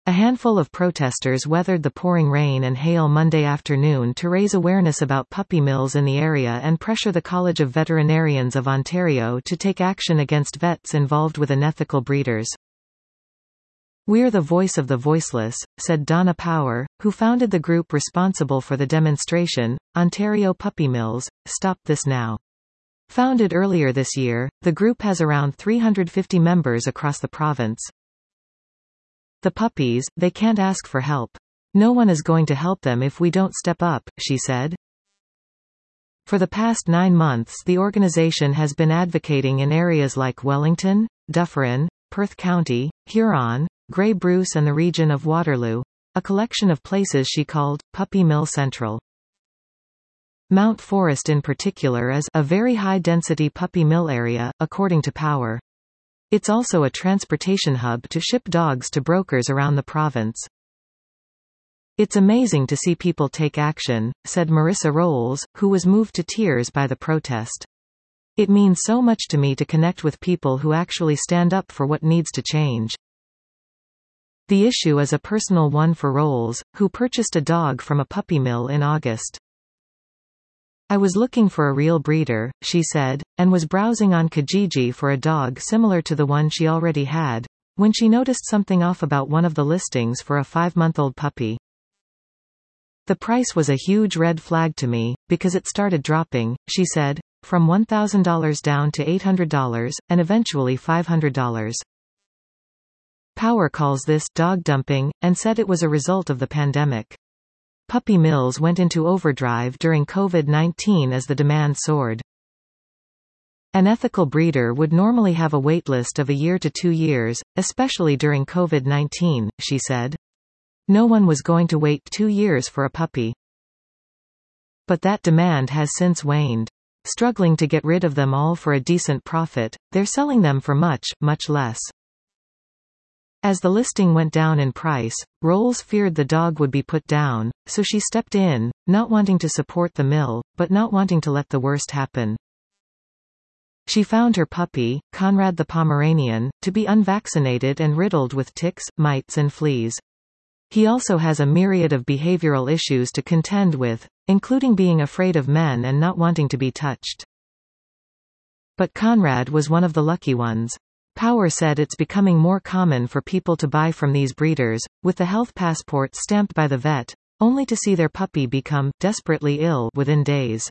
A handful of protesters weathered the pouring rain and hail Monday afternoon to raise awareness about puppy mills in the area and pressure the College of Veterinarians of Ontario to take action against vets involved with unethical breeders. "We're the voice of the voiceless," said Donna Power, who founded the group responsible for the demonstration, Ontario Puppy Mills, Stop This Now. Founded earlier this year, the group has around 350 members across the province. "The puppies, they can't ask for help. No one is going to help them if we don't step up," she said. For the past 9 months the organization has been advocating in areas like Wellington, Dufferin, Perth County, Huron, Grey Bruce and the region of Waterloo, a collection of places she called Puppy Mill Central. Mount Forest in particular is a very high-density puppy mill area, according to Power. It's also a transportation hub to ship dogs to brokers around the province. "It's amazing to see people take action," said Marissa Rolls, who was moved to tears by the protest. "It means so much to me to connect with people who actually stand up for what needs to change." The issue is a personal one for Rolls, who purchased a dog from a puppy mill in August. "I was looking for a real breeder," she said, and was browsing on Kijiji for a dog similar to the one she already had, when she noticed something off about one of the listings for a 5-month-old puppy. "The price was a huge red flag to me, because it started dropping," she said, from $1,000 down to $800, and eventually $500. Power calls this dog dumping, and said it was a result of the pandemic. Puppy mills went into overdrive during COVID-19 as the demand soared. "An ethical breeder would normally have a wait list of a year to 2 years, especially during COVID-19, she said. No one was going to wait 2 years for a puppy. But that demand has since waned. Struggling to get rid of them all for a decent profit, they're selling them for much, much less." As the listing went down in price, Rolls feared the dog would be put down, so she stepped in, not wanting to support the mill, but not wanting to let the worst happen. She found her puppy, Conrad the Pomeranian, to be unvaccinated and riddled with ticks, mites and fleas. He also has a myriad of behavioral issues to contend with, including being afraid of men and not wanting to be touched. But Conrad was one of the lucky ones. Power said it's becoming more common for people to buy from these breeders, with the health passport stamped by the vet, only to see their puppy become desperately ill within days.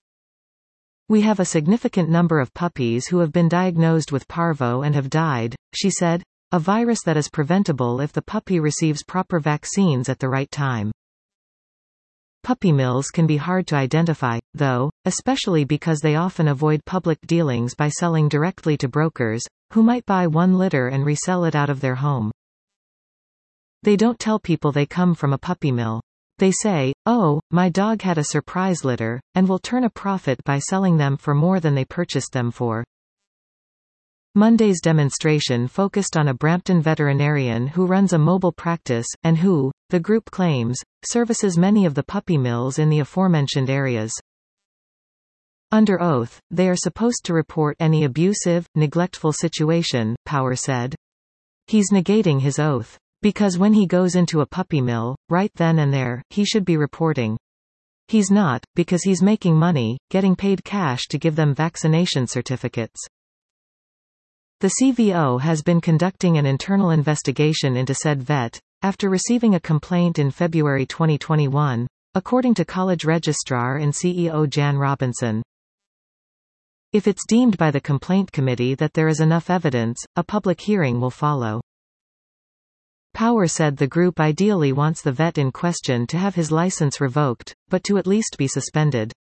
"We have a significant number of puppies who have been diagnosed with parvo and have died," she said, "a virus that is preventable if the puppy receives proper vaccines at the right time." Puppy mills can be hard to identify, though, especially because they often avoid public dealings by selling directly to brokers, who might buy one litter and resell it out of their home. They don't tell people they come from a puppy mill. They say, "Oh, my dog had a surprise litter," and will turn a profit by selling them for more than they purchased them for. Monday's demonstration focused on a Brampton veterinarian who runs a mobile practice, and who, the group claims, services many of the puppy mills in the aforementioned areas. Under oath, they are supposed to report any abusive, neglectful situation, Power said. He's negating his oath. Because when he goes into a puppy mill, right then and there, he should be reporting. He's not, because he's making money, getting paid cash to give them vaccination certificates. The CVO has been conducting an internal investigation into said vet, after receiving a complaint in February 2021, according to College Registrar and CEO Jan Robinson. If it's deemed by the complaint committee that there is enough evidence, a public hearing will follow. Power said the group ideally wants the vet in question to have his license revoked, but to at least be suspended.